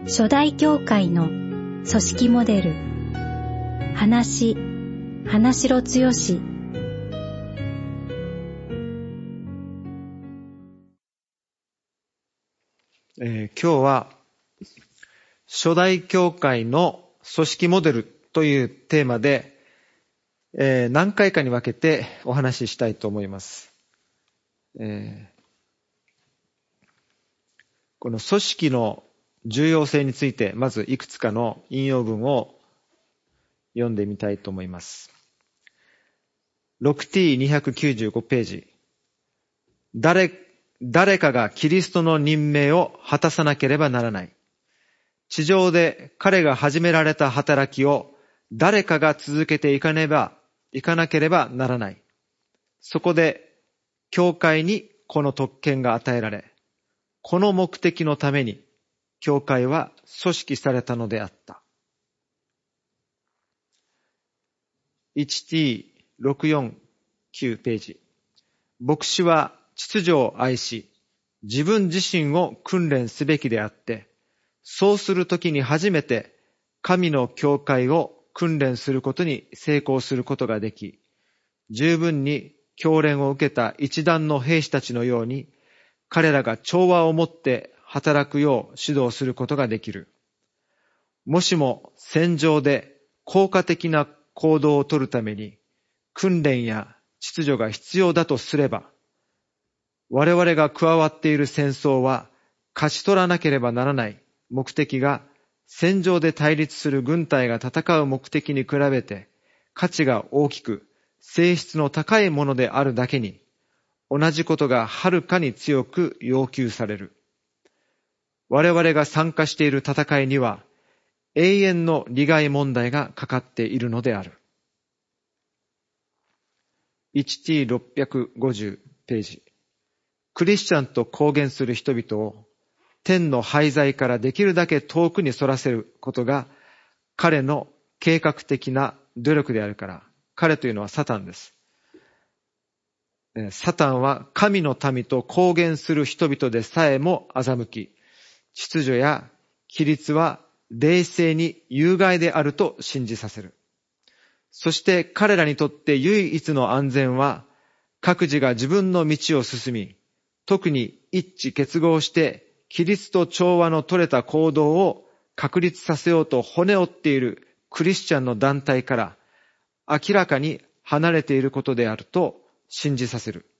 初代教会の組織モデル、花城剛史。 今日は初代教会の組織モデルというテーマで、何回かに分けてお話ししたいと思います。この組織の重要性について、まずいくつかの引用文を読んでみたいと思います。6T295 ページ。誰かがキリストの任命を果たさなければならない。地上で彼が始められた働きを誰かが続けていかなければならない。そこで教会にこの特権が与えられ、この目的のために教会は組織されたのであった。1T649 ページ。牧師は秩序を愛し、自分自身を訓練すべきであって、そうするときに初めて神の教会を訓練することに成功することができ、十分に教練を受けた一団の兵士たちのように、彼らが調和をもって働くよう指導することができる。もしも戦場で効果的な行動をとるために訓練や秩序が必要だとすれば、我々が加わっている戦争は勝ち取らなければならない目的が戦場で対立する軍隊が戦う目的に比べて価値が大きく性質の高いものであるだけに、同じことがはるかに強く要求される。我々が参加している戦いには永遠の利害問題がかかっているのである。1T650 ページ。クリスチャンと公言する人々を天の廃材からできるだけ遠くにそらせることが彼の計画的な努力であるから。彼というのはサタンです。サタンは神の民と公言する人々でさえも欺き、秩序や規律は冷静に有害であると信じさせる。そして彼らにとって唯一の安全は、各自が自分の道を進み、特に一致結合して規律と調和の取れた行動を確立させようと骨折っているクリスチャンの団体から明らかに離れていることであると信じさせる。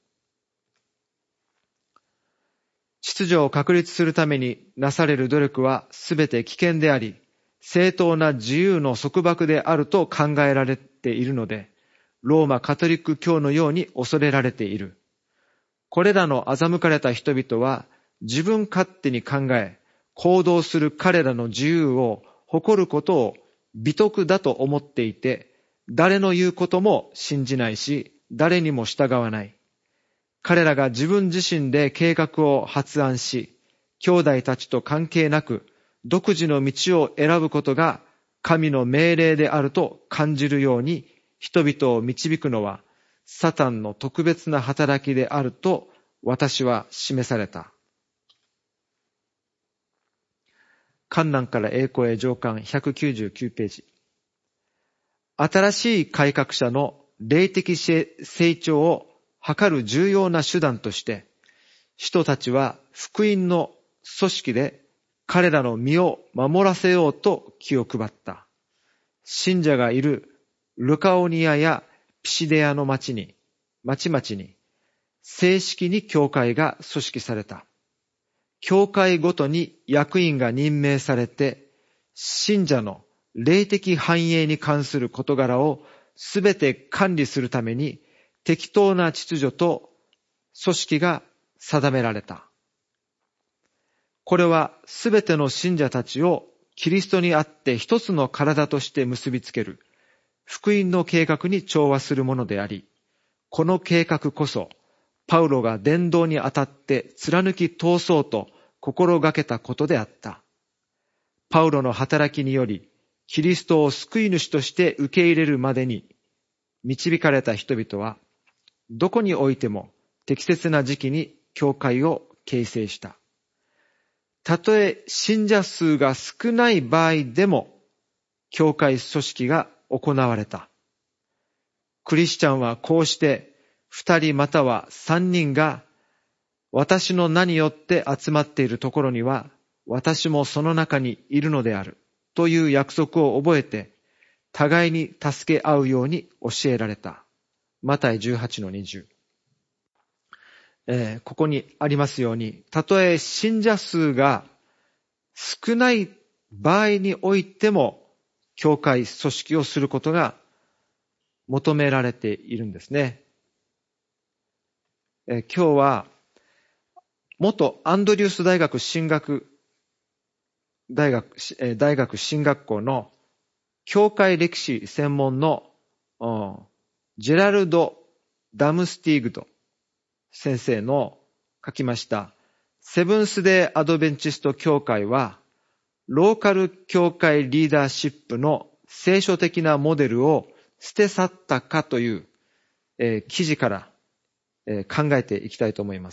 秩序を確立するためになされる努力はすべて危険であり、正当な自由の束縛であると考えられているので、ローマカトリック教のように恐れられている。これらの欺かれた人々は自分勝手に考え、行動する彼らの自由を誇ることを美徳だと思っていて、誰の言うことも信じないし、誰にも従わない。彼らが自分自身で計画を発案し、兄弟たちと関係なく独自の道を選ぶことが神の命令であると感じるように人々を導くのはサタンの特別な働きであると私は示された。艱難から栄光へ上巻199ページ。新しい改革者の霊的成長を図る重要な手段として、人たちは福音の組織で彼らの身を守らせようと気を配った。信者がいるルカオニアやピシデアの町々に正式に教会が組織された。教会ごとに役員が任命されて、信者の霊的繁栄に関する事柄をすべて管理するために適当な秩序と組織が定められた。これはすべての信者たちをキリストにあって一つの体として結びつける福音の計画に調和するものであり、この計画こそパウロが伝道にあたって貫き通そうと心がけたことであった。パウロの働きにより、キリストを救い主として受け入れるまでに導かれた人々は、どこにおいても適切な時期に教会を形成した。 たとえ信者数が少ない場合でも、教会組織が行われた。クリスチャンはこうして2人または3人が私の名によって集まっているところには私もその中にいるのであるという約束を覚えて互いに助け合うように教えられた。マタイ 18-20。ここにありますように、たとえ信者数が少ない場合においても教会組織をすることが求められているんですね。今日は元アンドリュース大学進学校の教会歴史専門のジェラルド・ダムスティーグド先生の書きましたセブンスデーアドベンチスト教会はローカル教会リーダーシップの聖書的なモデルを捨て去ったかという、記事から、考えていきたいと思います。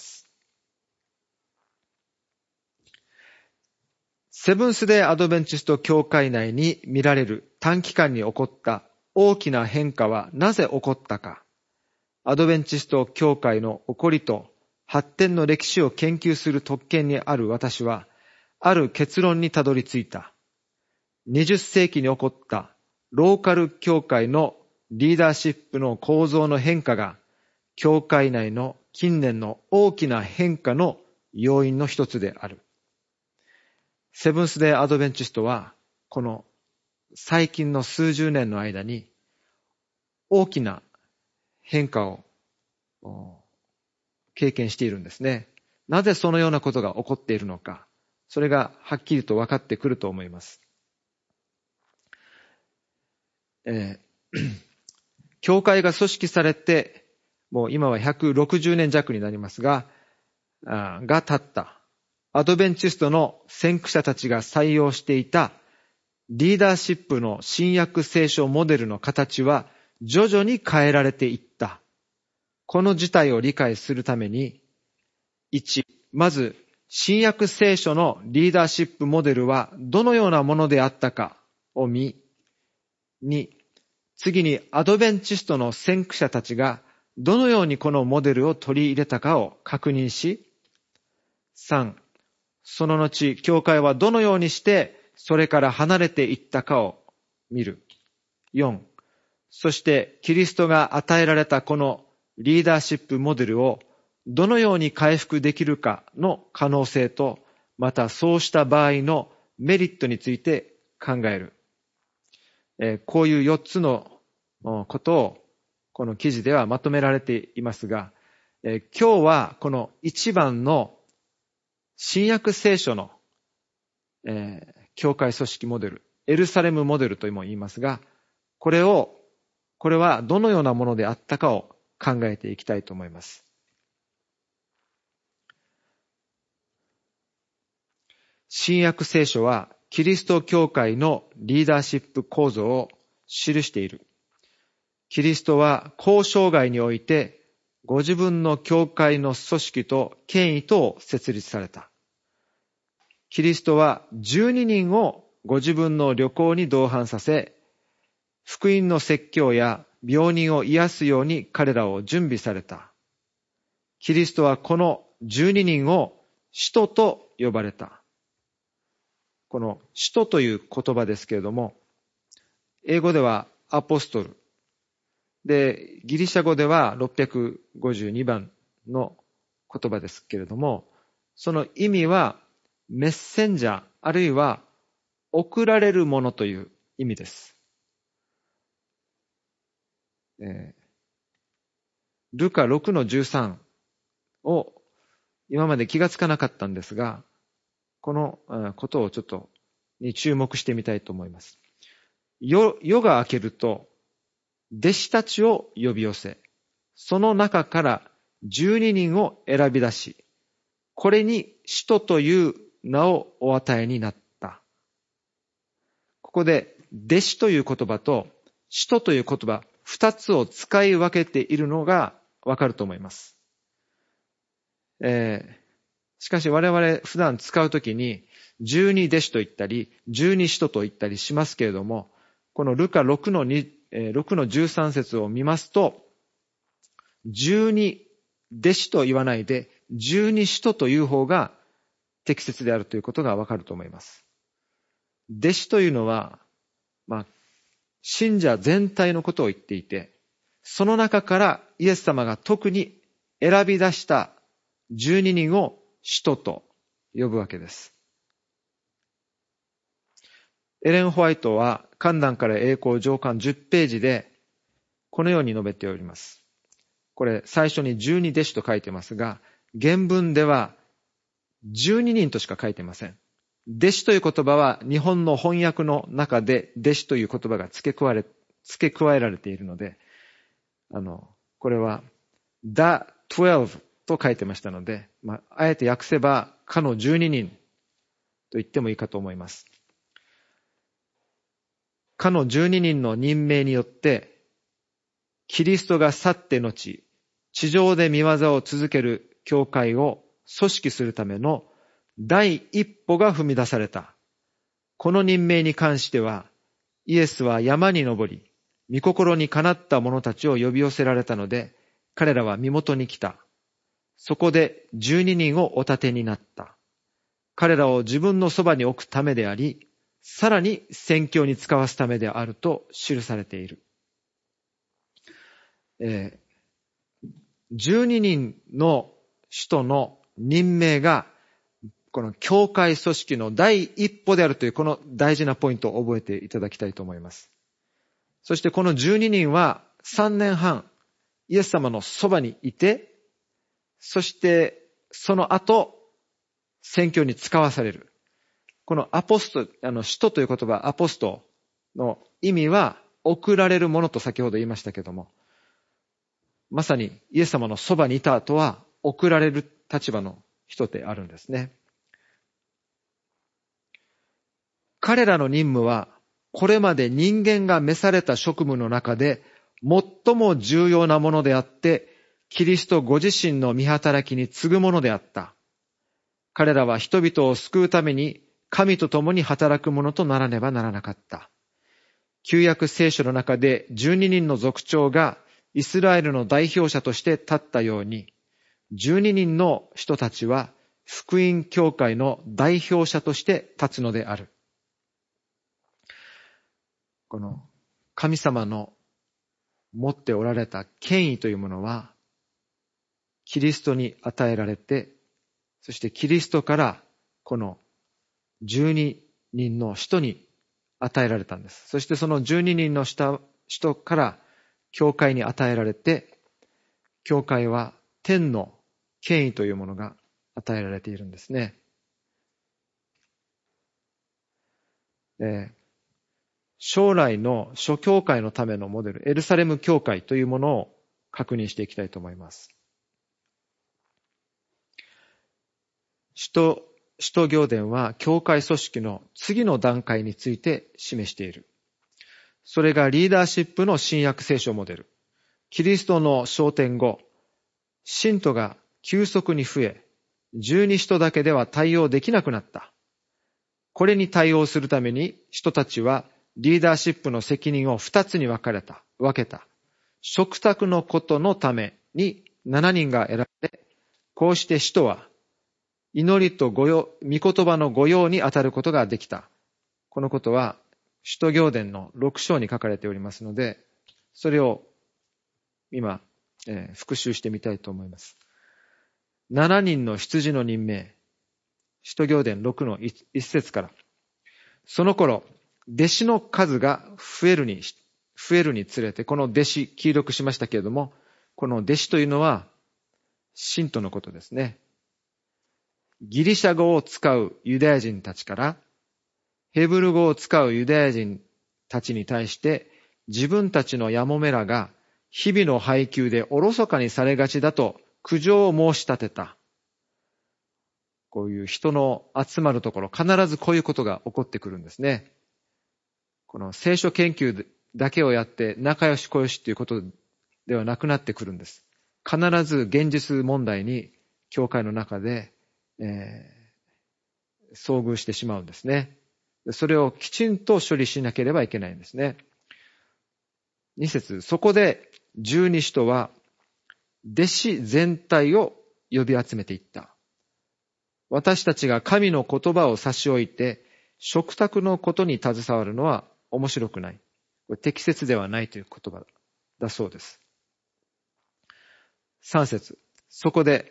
セブンスデーアドベンチスト教会内に見られる短期間に起こった大きな変化はなぜ起こったか。アドベンチスト教会の起こりと発展の歴史を研究する特権にある私は、ある結論にたどり着いた。20世紀に起こったローカル教会のリーダーシップの構造の変化が、教会内の近年の大きな変化の要因の一つである。セブンスデーアドベンチストは、この最近の数十年の間に大きな変化を経験しているんですね。なぜそのようなことが起こっているのか、それがはっきりと分かってくると思います。教会が組織されて、もう今は160年弱になりますが経った。アドベンチストの先駆者たちが採用していたリーダーシップの新約聖書モデルの形は徐々に変えられていった。この事態を理解するために、1、まず新約聖書のリーダーシップモデルはどのようなものであったかを見、2、次にアドベンチストの先駆者たちがどのようにこのモデルを取り入れたかを確認し、3、その後、教会はどのようにしてそれから離れていったかを見る。4、そしてキリストが与えられたこのリーダーシップモデルをどのように回復できるかの可能性と、またそうした場合のメリットについて考える。こういう4つのことをこの記事ではまとめられていますが、今日はこの1番の新約聖書の、教会組織モデル、エルサレムモデルとも言いますが、これはどのようなものであったかを考えていきたいと思います。新約聖書はキリスト教会のリーダーシップ構造を記している。キリストは公生涯においてご自分の教会の組織と権威とを設立された。キリストは12人をご自分の旅行に同伴させ、福音の説教や病人を癒すように彼らを準備された。キリストはこの12人を使徒と呼ばれた。この使徒という言葉ですけれども、英語ではアポストル。で、ギリシャ語では652番の言葉ですけれども、その意味はメッセンジャー、あるいは送られるものという意味です。ルカ 6-13 を今まで気がつかなかったんですが、このことをちょっとに注目してみたいと思います。夜が明けると、弟子たちを呼び寄せ、その中から12人を選び出し、これに使徒という名をお与えになった。ここで弟子という言葉と使徒という言葉、二つを使い分けているのがわかると思います。 しかし我々普段使うときに、十二弟子と言ったり、十二使徒と言ったりしますけれども、このルカ6の13節を見ますと、十二弟子と言わないで、十二使徒という方が適切であるということがわかると思います。弟子というのは、信者全体のことを言っていて、その中からイエス様が特に選び出した12人を使徒と呼ぶわけです。エレン・ホワイトは観覧から栄光上巻10ページでこのように述べております。これ最初に12弟子と書いてますが、原文では12人としか書いてません。弟子という言葉は日本の翻訳の中で弟子という言葉が付け加えられているので、これは The 12と書いてましたので、あえて訳せばかの12人と言ってもいいかと思います。かの12人の任命によって、キリストが去って後、地上で御業を続ける教会を組織するための第一歩が踏み出された。この任命に関しては、イエスは山に登り、御心にかなった者たちを呼び寄せられたので、彼らは身元に来た。そこで12人をお立てになった。彼らを自分のそばに置くためであり、さらに宣教に使わすためであると記されている。12人の使徒の任命が、この教会組織の第一歩であるというこの大事なポイントを覚えていただきたいと思います。そしてこの12人は3年半イエス様のそばにいて、そしてその後宣教に使わされる。この使徒という言葉、アポストの意味は送られるものと先ほど言いましたけども、まさにイエス様のそばにいた後は送られる立場の人であるんですね。彼らの任務は、これまで人間が召された職務の中で最も重要なものであって、キリストご自身の御働きに次ぐものであった。彼らは人々を救うために神と共に働くものとならねばならなかった。旧約聖書の中で12人の族長がイスラエルの代表者として立ったように、12人の人たちは福音教会の代表者として立つのである。この神様の持っておられた権威というものは、キリストに与えられて、そしてキリストからこの12人の人に与えられたんです。そしてその12人の人から教会に与えられて、教会は天の権威というものが与えられているんですね。将来の諸教会のためのモデル、エルサレム教会というものを確認していきたいと思います。使徒行伝は教会組織の次の段階について示している。それがリーダーシップの新約聖書モデル。キリストの昇天後、信徒が急速に増え、12使徒だけでは対応できなくなった。これに対応するために使徒たちはリーダーシップの責任を2つに分けた。嘱託のことのために7人が選ばれ、こうして使徒は祈りと御言葉の御用に当たることができた。このことは使徒行伝の6章に書かれておりますので、それを今、復習してみたいと思います。7人の羊の任命。使徒行伝6の1節から。その頃、弟子の数が増えるにつれて、この弟子、記録しましたけれども、この弟子というのは、信徒のことですね。ギリシャ語を使うユダヤ人たちから、ヘブル語を使うユダヤ人たちに対して、自分たちのやもめらが日々の配給でおろそかにされがちだと苦情を申し立てた。こういう人の集まるところ、必ずこういうことが起こってくるんですね。この聖書研究だけをやって仲良し小良しということではなくなってくるんです。必ず現実問題に教会の中で遭遇してしまうんですね。それをきちんと処理しなければいけないんですね。2節、そこで十二使徒は弟子全体を呼び集めていった。私たちが神の言葉を差し置いて食卓のことに携わるのは面白くない。これ適切ではないという言葉だそうです。3節、そこで、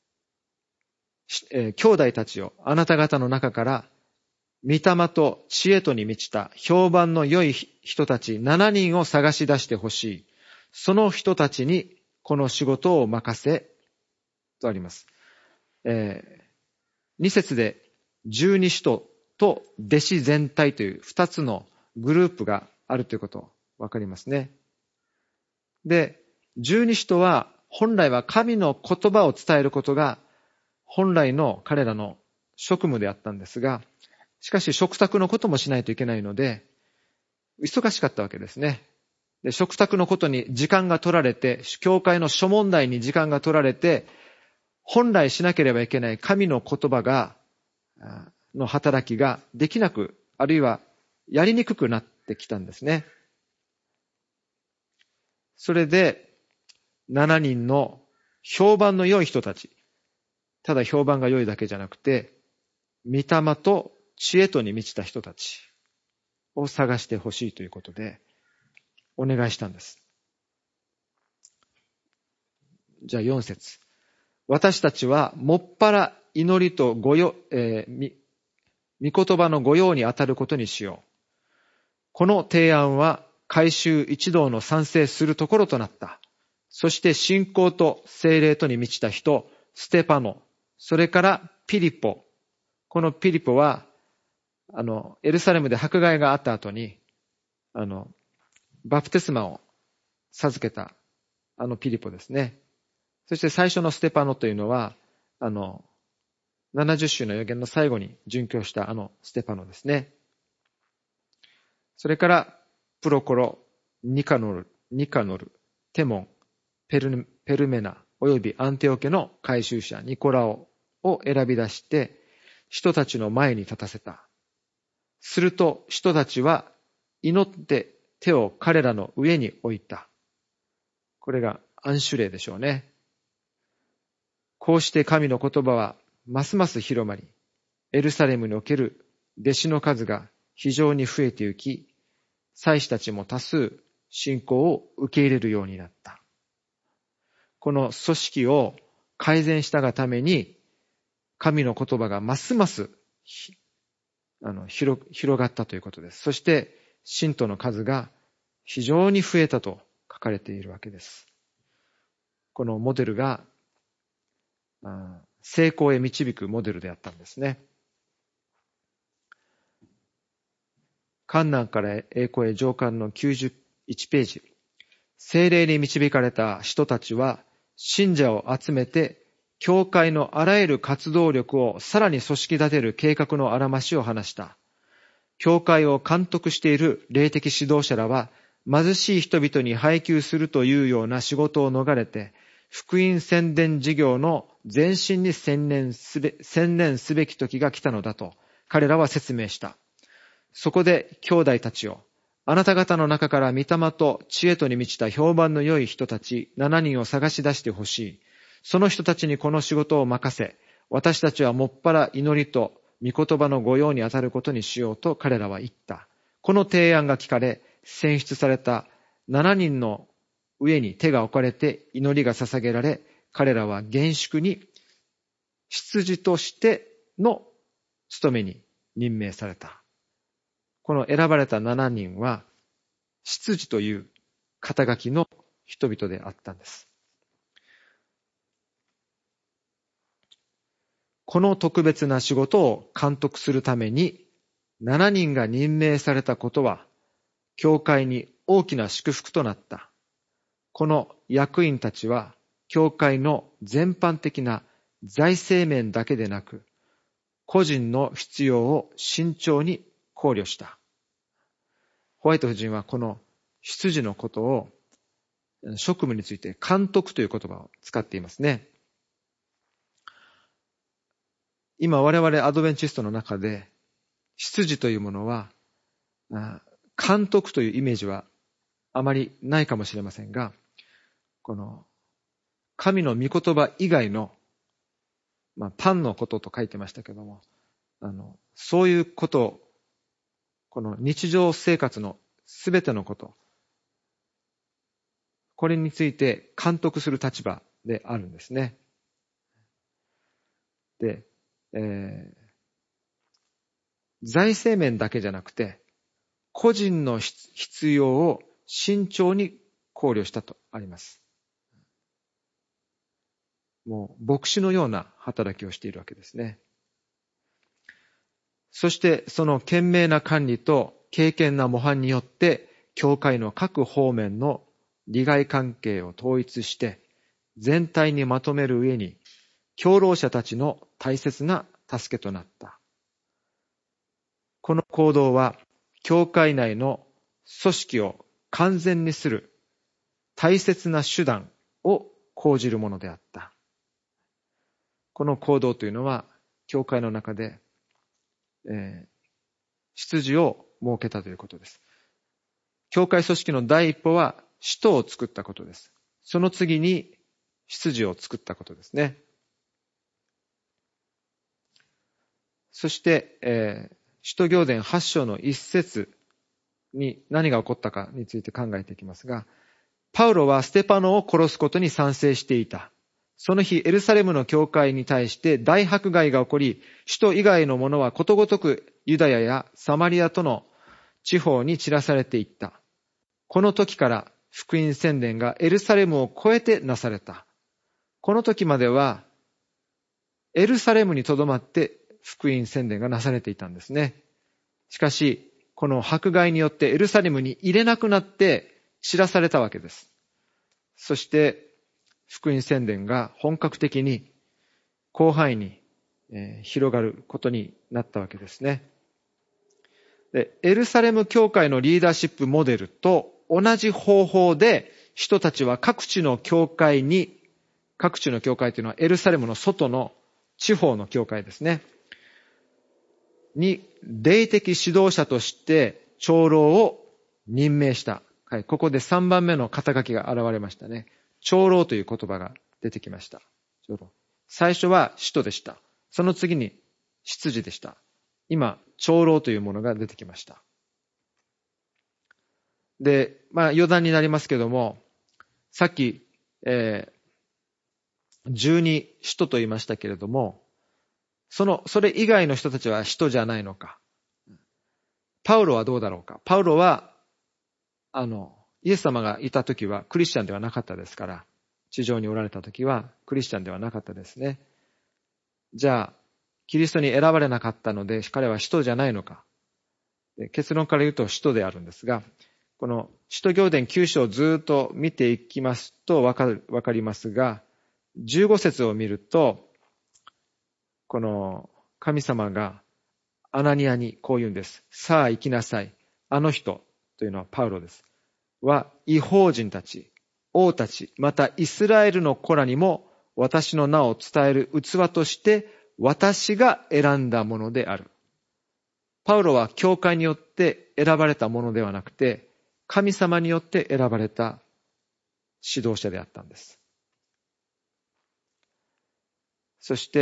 兄弟たちよ、あなた方の中から御霊と知恵とに満ちた評判の良い人たち7人を探し出してほしい。その人たちにこの仕事を任せとあります。2節で十二使徒と弟子全体という2つのグループがあるということわかりますね。で、十二使徒は本来は神の言葉を伝えることが本来の彼らの職務であったんですが、しかし食卓のこともしないといけないので、忙しかったわけですね。で、食卓のことに時間が取られて、教会の諸問題に時間が取られて、本来しなければいけない神の言葉の働きができなく、あるいはやりにくくなってきたんですね。それで、7人の評判の良い人たち、ただ評判が良いだけじゃなくて、御霊と知恵とに満ちた人たちを探してほしいということで、お願いしたんです。じゃあ4節。私たちはもっぱら祈りと御言葉の御用に当たることにしよう。この提案は改宗一同の賛成するところとなった。そして信仰と聖霊とに満ちた人、ステパノ、それからピリポ。このピリポは、エルサレムで迫害があった後に、バプテスマを授けた、ピリポですね。そして最初のステパノというのは、70種の預言の最後に殉教したステパノですね。それから、プロコロ、ニカノル、テモン、ペルメナ、およびアンテオ家の改宗者、ニコラオを選び出して、人たちの前に立たせた。すると、人たちは祈って手を彼らの上に置いた。これが暗守令でしょうね。こうして神の言葉はますます広まり、エルサレムにおける弟子の数が非常に増えてゆき、祭司たちも多数信仰を受け入れるようになった。この組織を改善したがために、神の言葉がますます広がったということです。そして、信徒の数が非常に増えたと書かれているわけです。このモデルが成功へ導くモデルであったんですね。患難から栄光へ上巻の91ページ。聖霊に導かれた人たちは信者を集めて教会のあらゆる活動力をさらに組織立てる計画のあらましを話した。教会を監督している霊的指導者らは貧しい人々に配給するというような仕事を逃れて福音宣伝事業の前進に専念すべき時が来たのだと彼らは説明した。そこで兄弟たちよ、あなた方の中から御霊と知恵とに満ちた評判の良い人たち7人を探し出してほしい。その人たちにこの仕事を任せ、私たちはもっぱら祈りと御言葉の御用に当たることにしようと彼らは言った。この提案が聞かれ、選出された7人の上に手が置かれて祈りが捧げられ、彼らは厳粛に執事としての務めに任命された。この選ばれた7人は、執事という肩書きの人々であったんです。この特別な仕事を監督するために、7人が任命されたことは、教会に大きな祝福となった。この役員たちは、教会の全般的な財政面だけでなく、個人の必要を慎重に考慮した。ホワイト夫人はこの執事のことを職務について監督という言葉を使っていますね。 今我々アドベンチストの中で、執事というものは、監督というイメージはあまりないかもしれませんが、この神の御言葉以外の、パンのことと書いてましたけども、そういうことを、この日常生活のすべてのこと、これについて監督する立場であるんですね。で、財政面だけじゃなくて、個人の必要を慎重に考慮したとあります。もう牧師のような働きをしているわけですね。そしてその賢明な管理と敬虔な模範によって、教会の各方面の利害関係を統一して全体にまとめる上に、教老者たちの大切な助けとなった。この行動は教会内の組織を完全にする大切な手段を講じるものであった。この行動というのは教会の中で、執事を設けたということです。教会組織の第一歩は使徒を作ったことです。その次に執事を作ったことですね。そして、使徒行伝8章の1節に何が起こったかについて考えていきますが、パウロはステパノを殺すことに賛成していた。その日、エルサレムの教会に対して大迫害が起こり、使徒以外の者はことごとくユダヤやサマリアとの地方に散らされていった。この時から福音宣伝がエルサレムを越えてなされた。この時まではエルサレムにとどまって福音宣伝がなされていたんですね。しかし、この迫害によってエルサレムに入れなくなって散らされたわけです。そして福音宣伝が本格的に広範囲に広がることになったわけですね。で、エルサレム教会のリーダーシップモデルと同じ方法で人たちは各地の教会というのはエルサレムの外の地方の教会ですね。に霊的指導者として長老を任命した。はい、ここで3番目の肩書きが現れましたね。長老という言葉が出てきました。長老。最初は使徒でした。その次に執事でした。今、長老というものが出てきました。で、余談になりますけども、さっき、12使徒と言いましたけれども、それ以外の人たちは使徒じゃないのか。パウロはどうだろうか。パウロは、イエス様がいた時はクリスチャンではなかったですから、地上におられた時はクリスチャンではなかったですね。じゃあ、キリストに選ばれなかったので、彼は使徒じゃないのか。結論から言うと使徒であるんですが、この使徒行伝9章をずっと見ていきますとわかりますが、15節を見ると、この神様がアナニアにこう言うんです。さあ行きなさい。あの人というのはパウロです。は異邦人たち、王たち、またイスラエルの子らにも私の名を伝える器として私が選んだものである。パウロは教会によって選ばれたものではなくて、神様によって選ばれた指導者であったんです。そして、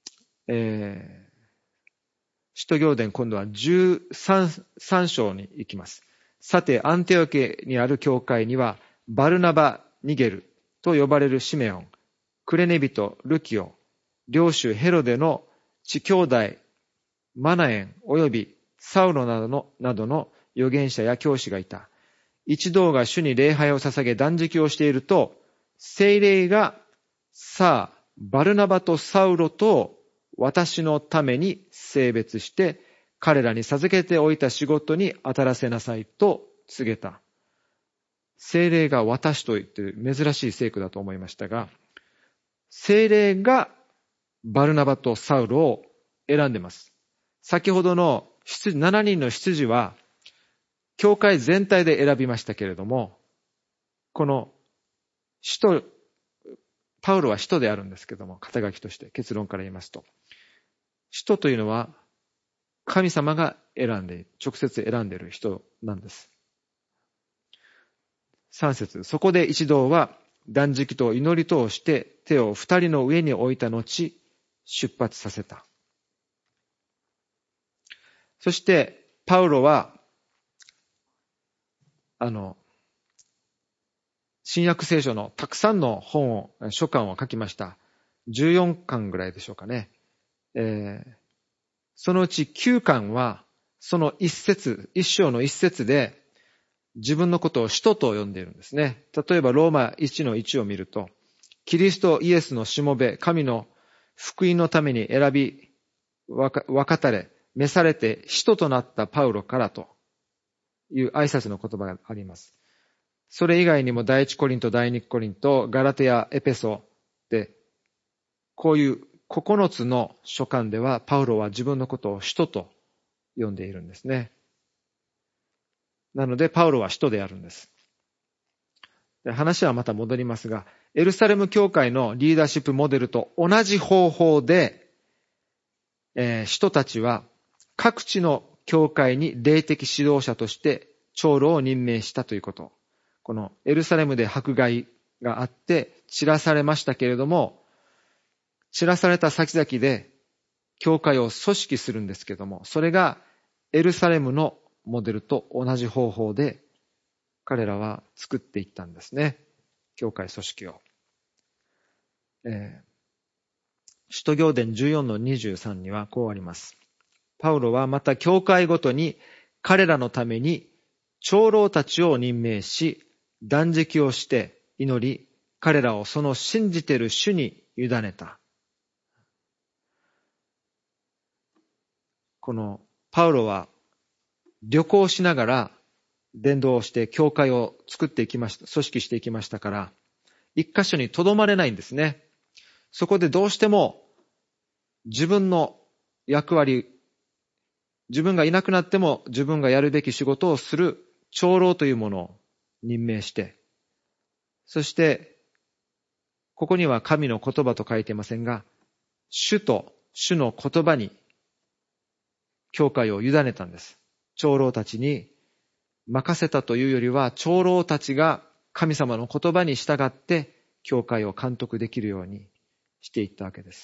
使徒行伝今度は13章に行きます。さて、アンテオケにある教会には、バルナバ・ニゲルと呼ばれるシメオン、クレネビト・ルキオ、領主ヘロデの地兄弟、マナエン及びサウロなどの預言者や教師がいた。一同が主に礼拝を捧げ断食をしていると、聖霊がさあ、バルナバとサウロと私のために聖別して、彼らに授けておいた仕事に当たらせなさいと告げた。聖霊が私と言って珍しい聖句だと思いましたが、聖霊がバルナバとサウロを選んでます。先ほどの7人の執事は、教会全体で選びましたけれども、このパウロは使徒であるんですけども、肩書きとして結論から言いますと、 使徒というのは神様が直接選んでいる人なんです。3節、そこで一同は断食と祈りとをして手を2人の上に置いた後、出発させた。そして、パウロは、新約聖書のたくさんの書簡を書きました。14巻ぐらいでしょうかね。そのうち9巻は、その一章の一節で、自分のことを使徒と呼んでいるんですね。例えば、ローマ1の1を見ると、キリストイエスのしもべ、神の福音のために選び、分かたれ、召されて使徒となったパウロからという挨拶の言葉があります。それ以外にも第一コリント、第二コリント、ガラテヤ、エペソで、こういう9つの書簡では、パウロは自分のことを使徒と呼んでいるんですね。なので、パウロは使徒であるんです。話はまた戻りますが、エルサレム教会のリーダーシップモデルと同じ方法で、使徒たちは各地の教会に霊的指導者として長老を任命したということ。このエルサレムで迫害があって散らされましたけれども、散らされた先々で教会を組織するんですけれども、それがエルサレムのモデルと同じ方法で彼らは作っていったんですね。教会組織を。使徒行伝 14-23 にはこうあります。パウロはまた教会ごとに彼らのために長老たちを任命し、断食をして祈り、彼らをその信じている主に委ねた。このパウロは旅行しながら伝道をして教会を作っていきました、組織していきましたから、一箇所に留まれないんですね。そこでどうしても自分の役割、自分がいなくなっても自分がやるべき仕事をする長老というものを任命して、そしてここには神の言葉と書いていませんが、主と主の言葉に教会を委ねたんです。長老たちに任せたというよりは、長老たちが神様の言葉に従って教会を監督できるようにしていったわけです。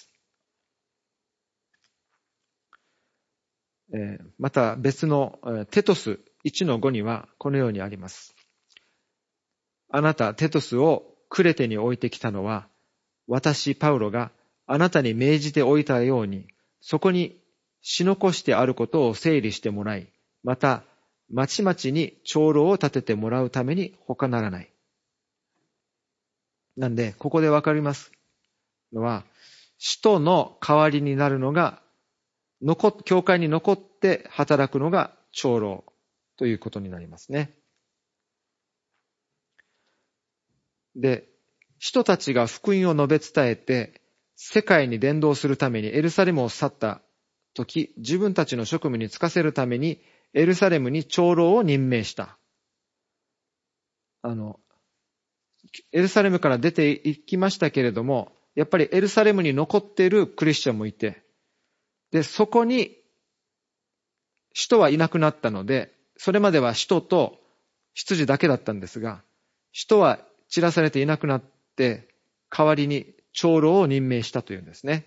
また別のテトス 1-5 にはこのようにあります。あなたテトスをクレテに置いてきたのは、私パウロがあなたに命じておいたように、そこにし残してあることを整理してもらい、またまちまちに長老を立ててもらうために他ならない。なんで、ここでわかりますのは、使徒の代わりになるのが、教会に残って働くのが長老ということになりますね。で、人たちが福音を述べ伝えて、世界に伝道するためにエルサレムを去った時、自分たちの職務に就かせるために、エルサレムに長老を任命した。エルサレムから出て行きましたけれども、やっぱりエルサレムに残っているクリスチャンもいて、で、そこに、使徒はいなくなったので、それまでは使徒と執事だけだったんですが、使徒は散らされていなくなって、代わりに長老を任命したというんですね。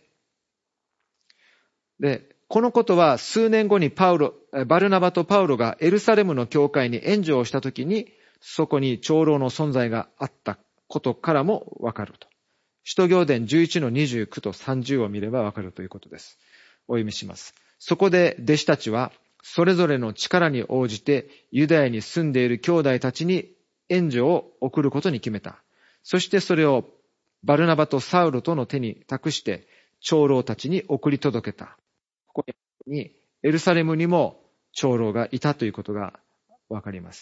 で、このことは数年後にバルナバとパウロがエルサレムの教会に援助をしたときに、そこに長老の存在があったことからもわかると。使徒行伝 11-29 と30を見ればわかるということです。お読みします。そこで弟子たちは、それぞれの力に応じてユダヤに住んでいる兄弟たちに援助を送ることに決めた。そしてそれをバルナバとサウロとの手に託して長老たちに送り届けた。ここにエルサレムにも長老がいたということがわかります。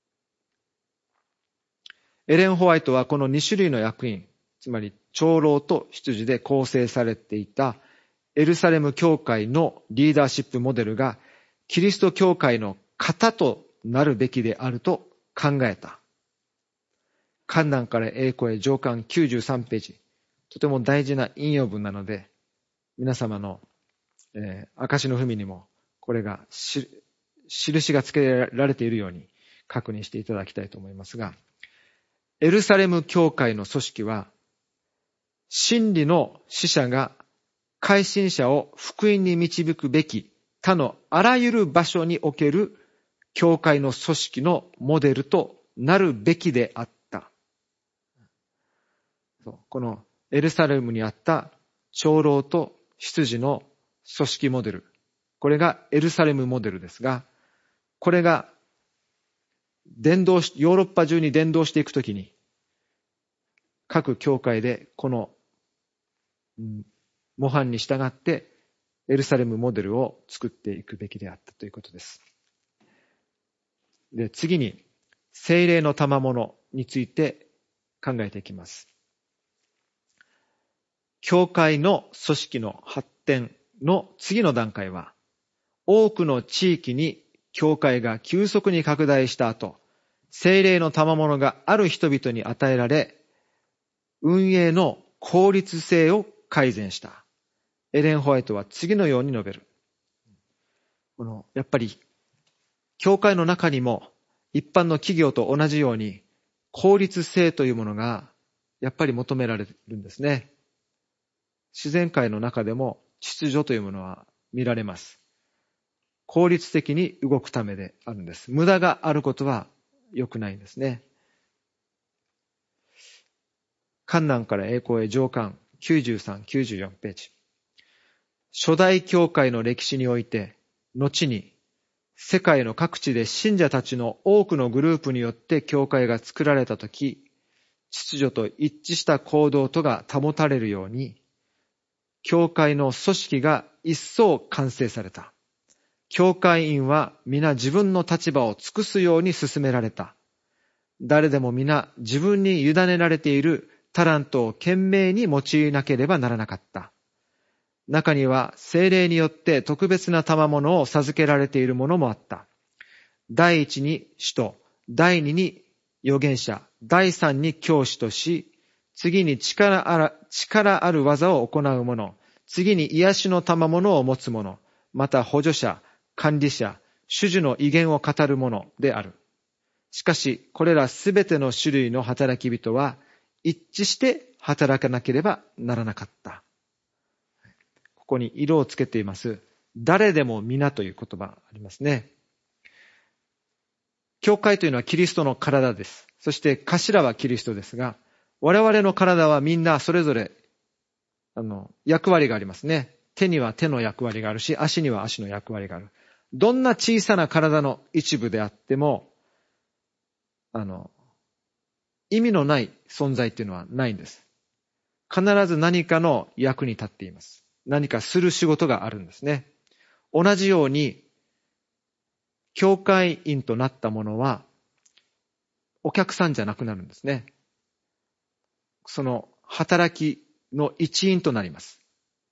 エレン・ホワイトはこの2種類の役員、つまり長老と執事で構成されていたエルサレム教会のリーダーシップモデルがキリスト教会の型となるべきであると考えた。患難から栄光へ上巻93ページ。とても大事な引用文なので、皆様の証の文にもこれが印が付けられているように確認していただきたいと思いますが、エルサレム教会の組織は、真理の使者が改信者を福音に導くべき他のあらゆる場所における教会の組織のモデルとなるべきであった。このエルサレムにあった長老と執事の組織モデル。これがエルサレムモデルですが、これがヨーロッパ中に伝道していくときに、各教会でこの模範に従ってエルサレムモデルを作っていくべきであったということです。で、次に聖霊の賜物について考えていきます。教会の組織の発展の次の段階は、多くの地域に教会が急速に拡大した後、聖霊の賜物がある人々に与えられ、運営の効率性を改善した。エレン・ホワイトは次のように述べる。やっぱり、教会の中にも一般の企業と同じように効率性というものがやっぱり求められるんですね。自然界の中でも秩序というものは見られます。効率的に動くためであるんです。無駄があることは良くないんですね。患難から栄光へ上巻93、94ページ。初代教会の歴史において、後に世界の各地で信者たちの多くのグループによって教会が作られたとき、秩序と一致した行動とが保たれるように、教会の組織が一層完成された。教会員は皆自分の立場を尽くすように進められた。誰でも皆自分に委ねられているタラントを懸命に用いなければならなかった。中には聖霊によって特別な賜物を授けられているものもあった。第一に使徒、第二に預言者、第三に教師とし、次に力ある技を行う者、次に癒しの賜物を持つ者、また補助者、管理者、主従の威厳を語る者である。しかし、これらすべての種類の働き人は一致して働かなければならなかった。ここに色をつけています。誰でも皆という言葉ありますね。教会というのはキリストの体です。そして頭はキリストですが、我々の体はみんなそれぞれ役割がありますね。手には手の役割があるし、足には足の役割がある。どんな小さな体の一部であっても、意味のない存在っていうのはないんです。必ず何かの役に立っています。何かする仕事があるんですね。同じように、教会員となったものは、お客さんじゃなくなるんですね。その働きの一員となります。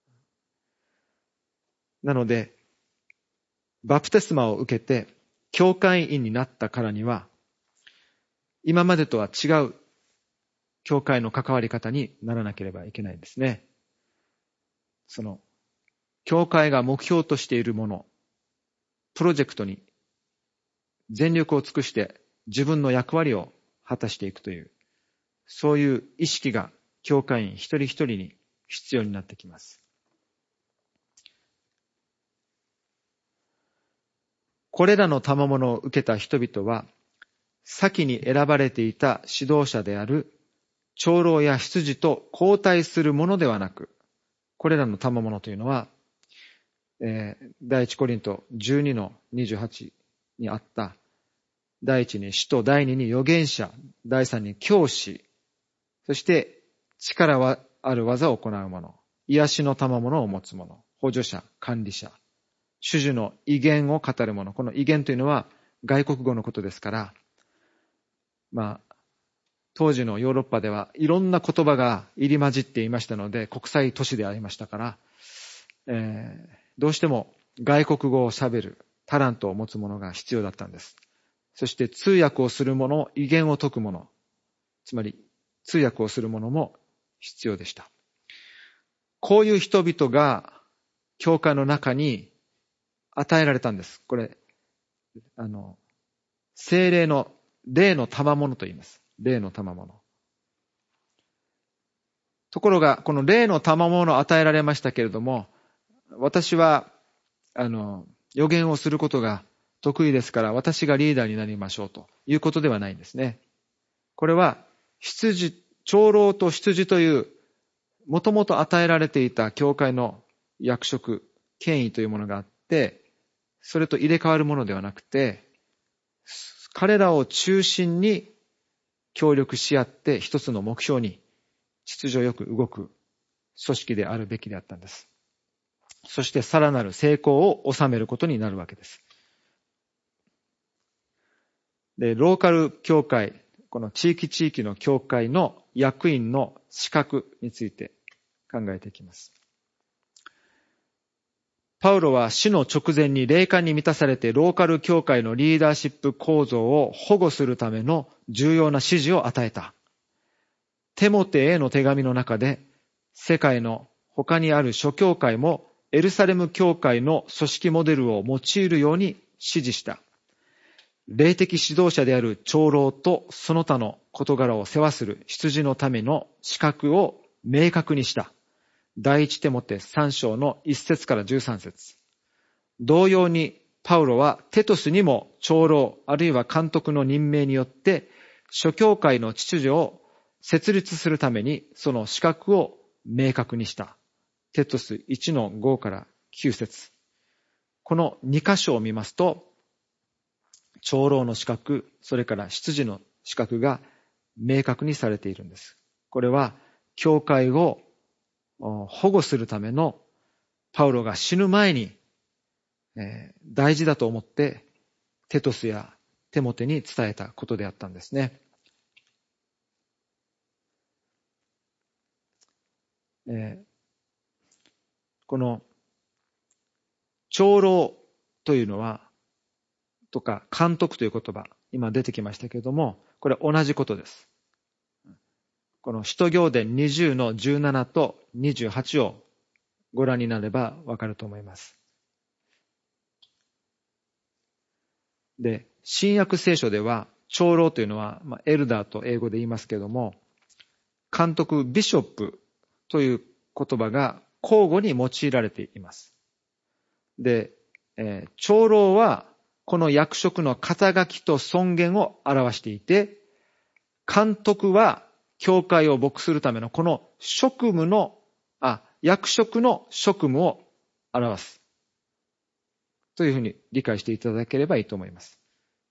なので、バプテスマを受けて、教会員になったからには、今までとは違う教会の関わり方にならなければいけないんですね。その、教会が目標としているもの、プロジェクトに全力を尽くして自分の役割を果たしていくという、そういう意識が教会員一人一人に必要になってきます。これらの賜物を受けた人々は、先に選ばれていた指導者である長老や執事と交代するものではなく、これらの賜物というのは、第一コリント12の28にあった、第一に使徒、第二に預言者、第三に教師、そして力ある技を行う者、癒しの賜物を持つ者、補助者、管理者、主従の威厳を語る者。この威厳というのは外国語のことですから、当時のヨーロッパではいろんな言葉が入り混じっていましたので、国際都市でありましたから、どうしても外国語を喋るタラントを持つ者が必要だったんです。そして通訳をする者、威厳を説く者、つまり通訳をする者も必要でした。こういう人々が教会の中に与えられたんです。これ、聖霊の、霊の賜物と言います。霊の賜物。ところが、この霊の賜物を与えられましたけれども、私は、予言をすることが得意ですから、私がリーダーになりましょうということではないんですね。これは、長老と執事という、もともと与えられていた教会の役職、権威というものがあって、それと入れ替わるものではなくて、彼らを中心に協力し合って一つの目標に秩序よく動く組織であるべきであったんです。そしてさらなる成功を収めることになるわけです。で、ローカル教会、この地域の教会の役員の資格について考えていきます。パウロは死の直前に霊感に満たされてローカル教会のリーダーシップ構造を保護するための重要な指示を与えた。テモテへの手紙の中で世界の他にある諸教会もエルサレム教会の組織モデルを用いるように指示した。霊的指導者である長老とその他の事柄を世話する執事のための資格を明確にした。第一テモテ3章の1節から13節。同様にパウロはテトスにも長老あるいは監督の任命によって諸教会の秩序を設立するためにその資格を明確にした。テトス1の5から9節。この2箇所を見ますと、長老の資格、それから執事の資格が明確にされているんです。これは教会を保護するためのパウロが死ぬ前に大事だと思ってテトスやテモテに伝えたことであったんですね。この長老というのはとか監督という言葉今出てきましたけれども、これは同じことです。この使徒行伝20の17と28をご覧になればわかると思います。で、新約聖書では長老というのは、エルダーと英語で言いますけれども、監督、ビショップという言葉が交互に用いられています。で、長老はこの役職の肩書きと尊厳を表していて、監督は教会を牧するためのこの役職の職務を表す。というふうに理解していただければいいと思います。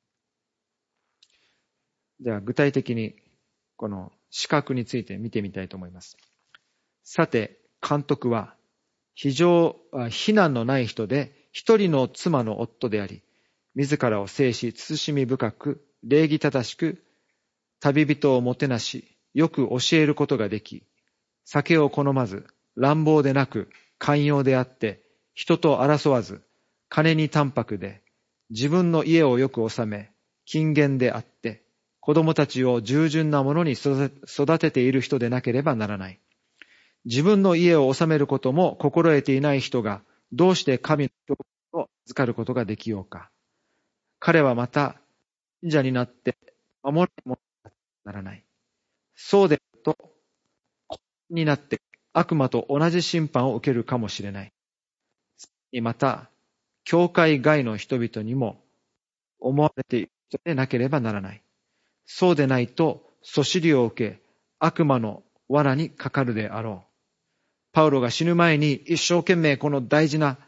では具体的にこの資格について見てみたいと思います。さて、監督は非難のない人で一人の妻の夫であり、自らを制し、慎み深く、礼儀正しく、旅人をもてなし、よく教えることができ、酒を好まず、乱暴でなく、寛容であって、人と争わず、金に淡泊で、自分の家をよく治め、勤勉であって、子供たちを従順なものに育てている人でなければならない。自分の家を治めることも心得ていない人が、どうして神の教会を預かることができようか。彼はまた、信者になって守らないものにならない。そうであると、になって悪魔と同じ審判を受けるかもしれない。また、教会外の人々にも思われている人でなければならない。そうでないと、そしりを受け、悪魔の罠にかかるであろう。パウロが死ぬ前に一生懸命この大事な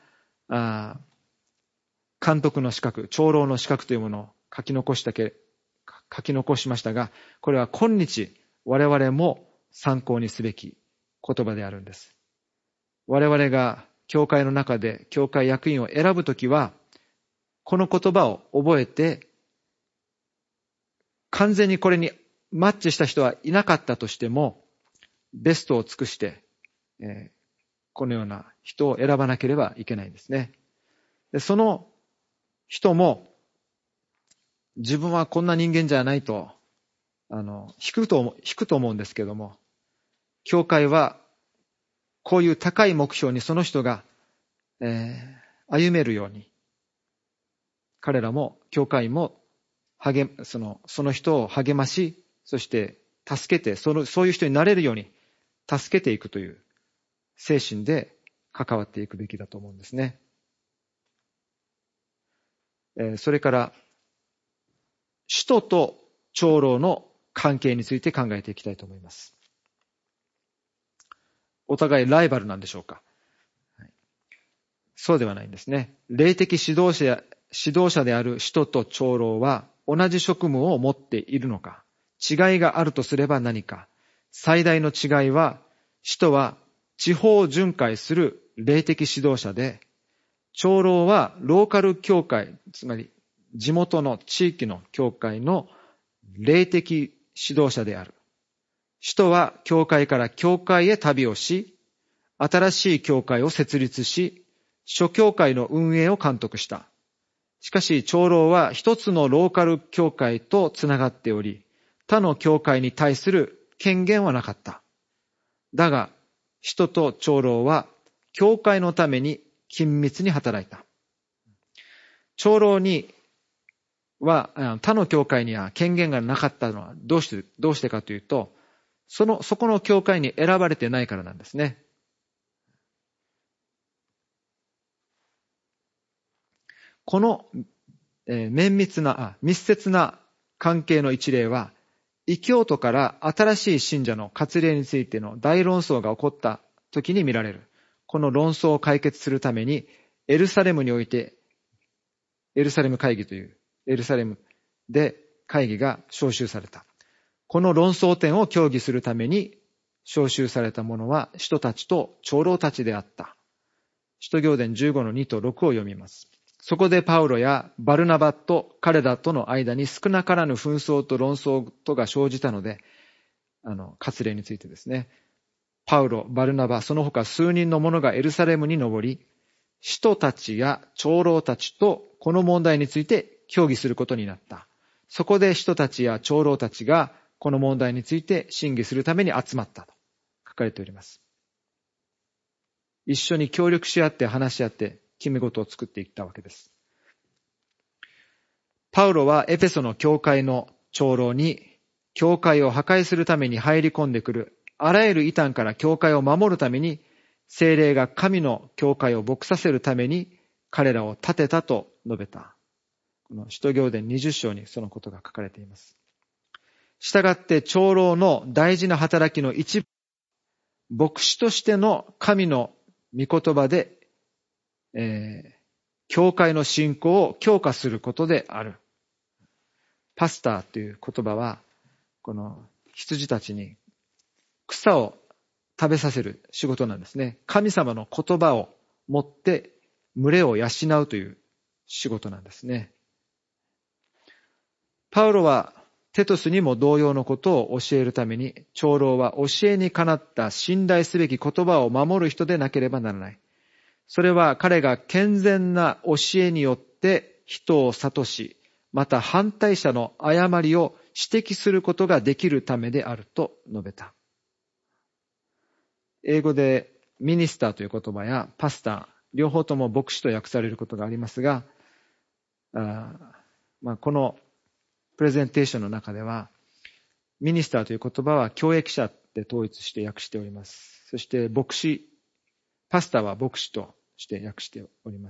監督の資格、長老の資格というものを書き残しましたが、これは今日我々も参考にすべき言葉であるんです。我々が教会の中で教会役員を選ぶときは、この言葉を覚えて、完全にこれにマッチした人はいなかったとしても、ベストを尽くして、このような人を選ばなければいけないんですね。で、その人も、自分はこんな人間じゃないと、引くと思うんですけども、教会は、こういう高い目標にその人が、 歩めるように、彼らも、教会も、その人を励まし、そして助けて、そういう人になれるように助けていくという精神で関わっていくべきだと思うんですね。それから、使徒と長老の関係について考えていきたいと思います。お互いライバルなんでしょうか？そうではないんですね。霊的指導者である使徒と長老は同じ職務を持っているのか、違いがあるとすれば何か。最大の違いは、使徒は地方を巡回する霊的指導者で、長老はローカル教会、つまり地元の地域の教会の霊的指導者である。使徒は教会から教会へ旅をし、新しい教会を設立し、諸教会の運営を監督した。しかし長老は一つのローカル教会とつながっており、他の教会に対する権限はなかった。だが、使徒と長老は教会のために緊密に働いた。長老には他の教会には権限がなかったのはどうしてかというと、そこの教会に選ばれてないからなんですね。この密接な関係の一例は、異教徒から新しい信者の割礼についての大論争が起こった時に見られる。この論争を解決するために、エルサレムにおいて、エルサレム会議という、エルサレムで会議が招集された。この論争点を協議するために招集された者は使徒たちと長老たちであった。使徒行伝 15-2 と6を読みます。そこでパウロやバルナバと彼らとの間に少なからぬ紛争と論争とが生じたので、割礼についてですね。パウロ、バルナバ、その他数人の者がエルサレムに登り、使徒たちや長老たちとこの問題について協議することになった。そこで使徒たちや長老たちがこの問題について審議するために集まったと書かれております。一緒に協力し合って話し合って決め事を作っていったわけです。パウロはエペソの教会の長老に、教会を破壊するために入り込んでくるあらゆる異端から教会を守るために、聖霊が神の教会を牧させるために彼らを立てたと述べた。この使徒行伝20章にそのことが書かれています。したがって長老の大事な働きの一部、牧師としての神の御言葉で、教会の信仰を強化することである。パスターという言葉は、この羊たちに草を食べさせる仕事なんですね。神様の言葉を持って群れを養うという仕事なんですね。パウロはテトスにも同様のことを教えるために、長老は教えにかなった信頼すべき言葉を守る人でなければならない。それは彼が健全な教えによって人を諭し、また反対者の誤りを指摘することができるためであると述べた。英語でミニスターという言葉やパスター、両方とも牧師と訳されることがありますが、このプレゼンテーションの中では、ミニスターという言葉は教益者で統一して訳しております。そして牧師、パスターは牧師として訳しております。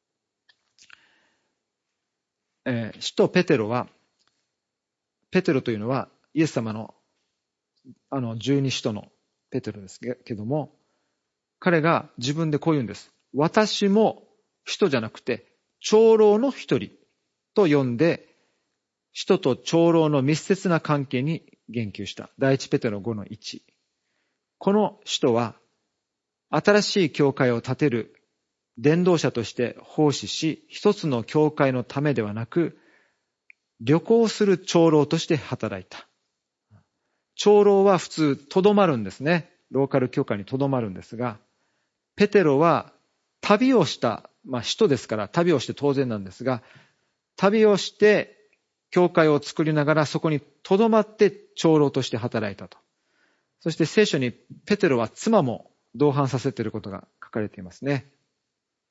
使徒ペテロというのはイエス様の十二使徒のペテロですけども、彼が自分でこう言うんです。私も使徒じゃなくて長老の一人と呼んで、使徒と長老の密接な関係に言及した。第一ペテロ 5-1。この使徒は新しい教会を建てる伝道者として奉仕し、一つの教会のためではなく、旅行する長老として働いた。長老は普通とどまるんですね。ローカル教会にとどまるんですが、ペテロは旅をした、使徒ですから旅をして当然なんですが、旅をして教会を作りながらそこにとどまって長老として働いたと。そして聖書にペテロは妻も同伴させていることが書かれていますね。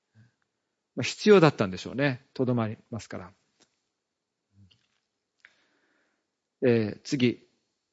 必要だったんでしょうね。とどまりますから。次。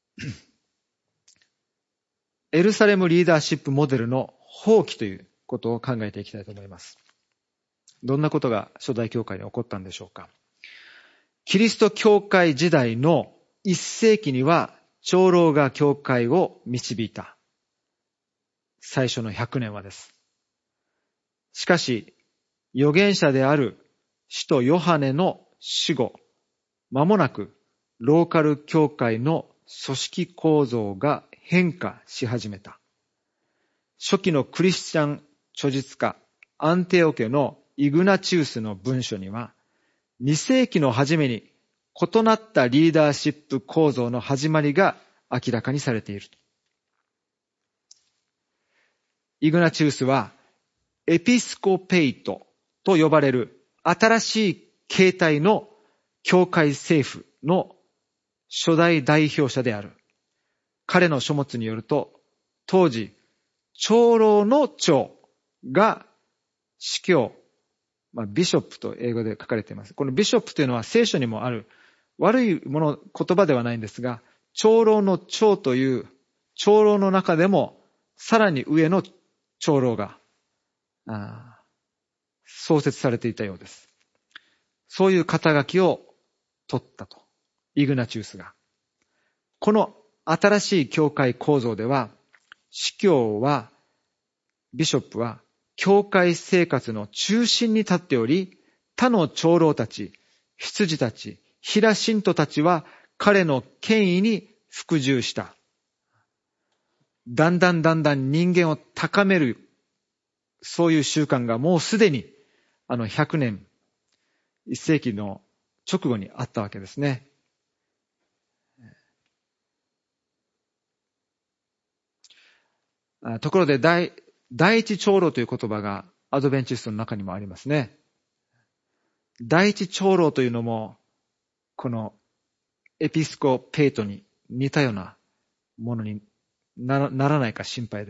エルサレムリーダーシップモデルの放棄ということを考えていきたいと思います。どんなことが初代教会に起こったんでしょうか。キリスト教会時代の1世紀には長老が教会を導いた。最初の100年はです。しかし、預言者である使徒ヨハネの死後、間もなくローカル教会の組織構造が変化し始めた。初期のクリスチャン著述家アンテオ家のイグナチウスの文書には、2世紀の初めに異なったリーダーシップ構造の始まりが明らかにされている。イグナチウスはエピスコペイトと呼ばれる新しい形態の教会政府の初代代表者である。彼の書物によると、当時、長老の長が司教、ビショップと英語で書かれています。このビショップというのは聖書にもある悪いもの、言葉ではないんですが、長老の長という長老の中でもさらに上の長老が創設されていたようです。そういう肩書きを取ったと。イグナチウスが。この新しい教会構造では、司教は、ビショップは、教会生活の中心に立っており、他の長老たち、執事たち、平信徒たちは彼の権威に服従した。だんだん人間を高める、そういう習慣がもうすでに、100年、1世紀の直後にあったわけですね。ところで第一長老という言葉がアドベンチストの中にもありますね。第一長老というのもこのエピスコペイトに似たようなものにならないか心配です。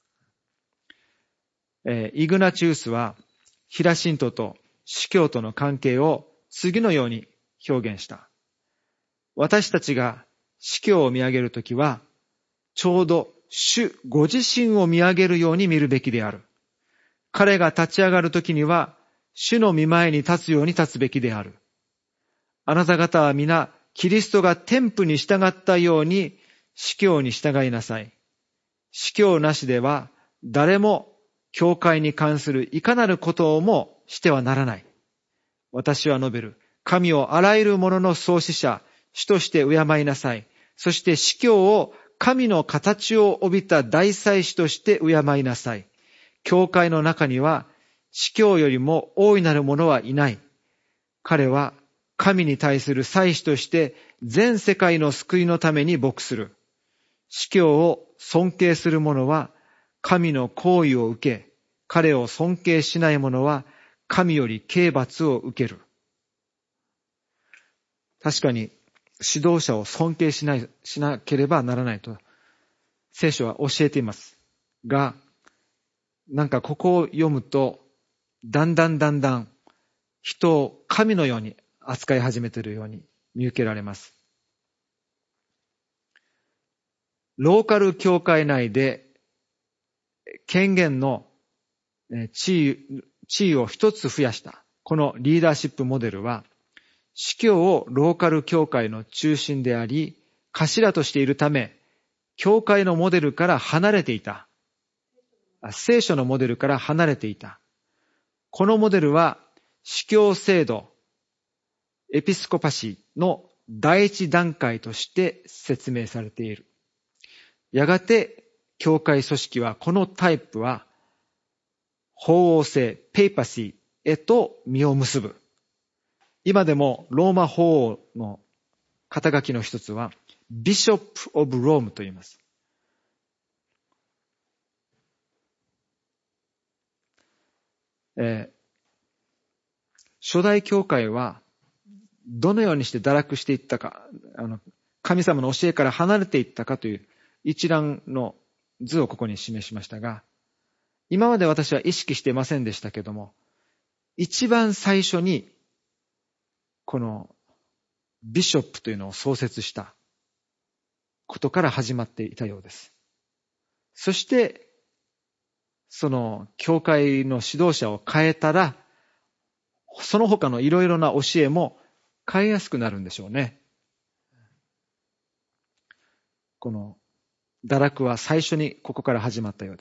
イグナチウスは平信徒と司教との関係を次のように表現した。私たちが司教を見上げるときはちょうど主ご自身を見上げるように見るべきである。彼が立ち上がるときには、主の御前に立つように立つべきである。あなた方は皆、キリストが天父に従ったように、司教に従いなさい。司教なしでは、誰も教会に関するいかなることをもしてはならない。私は述べる。神をあらゆるものの創始者、主として敬いなさい。そして司教を神の形を帯びた大祭司として敬いなさい。教会の中には司教よりも大いなる者はいない。彼は神に対する祭司として全世界の救いのために牧する。司教を尊敬する者は神の行為を受け、彼を尊敬しない者は神より刑罰を受ける。確かに指導者を尊敬しなければならないと聖書は教えています。が、なんかここを読むと、だんだん人を神のように扱い始めているように見受けられます。ローカル教会内で権限の地位を一つ増やしたこのリーダーシップモデルは、司教をローカル教会の中心であり、頭としているため、教会のモデルから離れていた。聖書のモデルから離れていた。このモデルは、司教制度、エピスコパシーの第一段階として説明されている。やがて、教会組織は、このタイプは、法王制、ペイパシーへと実を結ぶ。今でもローマ法王の肩書きの一つはビショップ・オブ・ロームと言います。初代教会はどのようにして堕落していったか、神様の教えから離れていったかという一覧の図をここに示しましたが、今まで私は意識していませんでしたけども、 一番最初に、このビショップというのを創設したことから始まっていたようです。そして、その教会の指導者を変えたら、その他のいろいろな教えも変えやすくなるんでしょうね。この堕落は最初にここから始まったようです。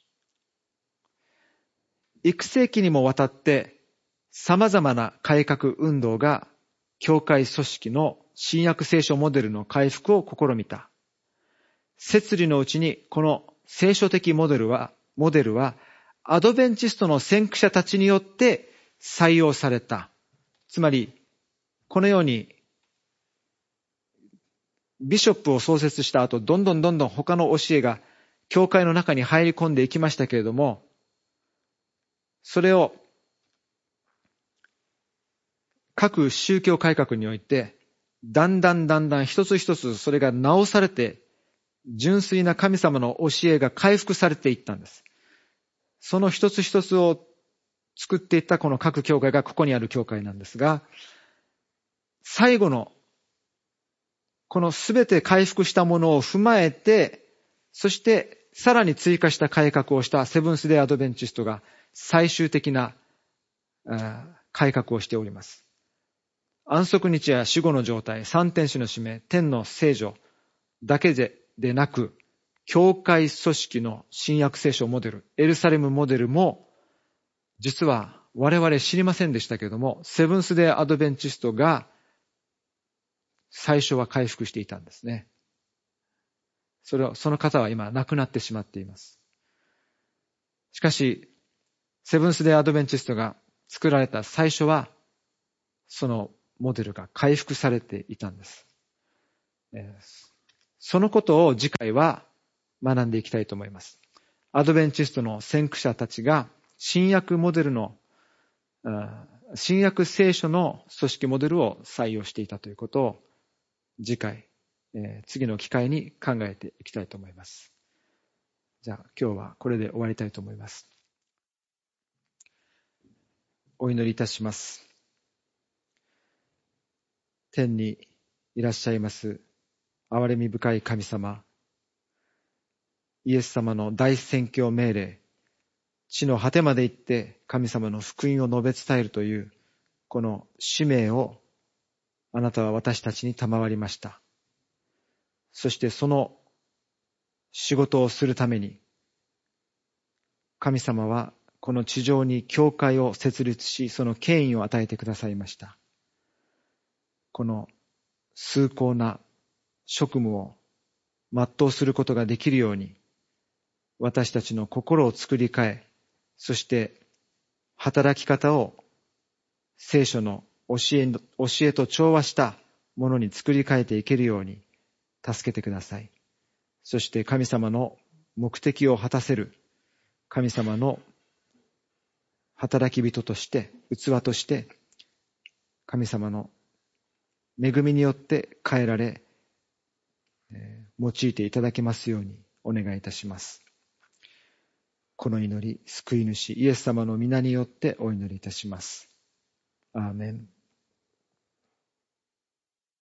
幾世紀にもわたって様々な改革運動が教会組織の新約聖書モデルの回復を試みた。摂理のうちにこの聖書的モデルはアドベンチストの先駆者たちによって採用された。つまり、このようにビショップを創設した後、どんどん他の教えが教会の中に入り込んでいきましたけれども、それを各宗教改革において、だんだん一つ一つそれが直されて、純粋な神様の教えが回復されていったんです。その一つ一つを作っていったこの各教会がここにある教会なんですが、最後のこのすべて回復したものを踏まえて、そしてさらに追加した改革をしたセブンスデーアドベンチストが最終的な改革をしております。安息日や死後の状態、三天使の使命、天の聖女だけでなく、教会組織の新約聖書モデル、エルサレムモデルも、実は我々知りませんでしたけれども、セブンスデーアドベンチストが最初は回復していたんですね。その方は今亡くなってしまっています。しかし、セブンスデーアドベンチストが作られた最初は、そのモデルが回復されていたんです。そのことを次回は学んでいきたいと思います。アドベンチストの先駆者たちが新約モデルの、新約聖書の組織モデルを採用していたということを次回、次の機会に考えていきたいと思います。じゃあ今日はこれで終わりたいと思います。お祈りいたします。天にいらっしゃいます憐れみ深い神様、イエス様の大宣教命令、地の果てまで行って神様の福音を述べ伝えるというこの使命をあなたは私たちに賜りました。そしてその仕事をするために神様はこの地上に教会を設立し、その権威を与えてくださいました。この崇高な職務を全うすることができるように、私たちの心を作り変え、そして働き方を聖書の教えと調和したものに作り変えていけるように助けてください。そして神様の目的を果たせる神様の働き人として、器として神様の恵みによって変えられ、用いていただけますようにお願いいたします。この祈り、救い主イエス様の皆によってお祈りいたします。アーメン。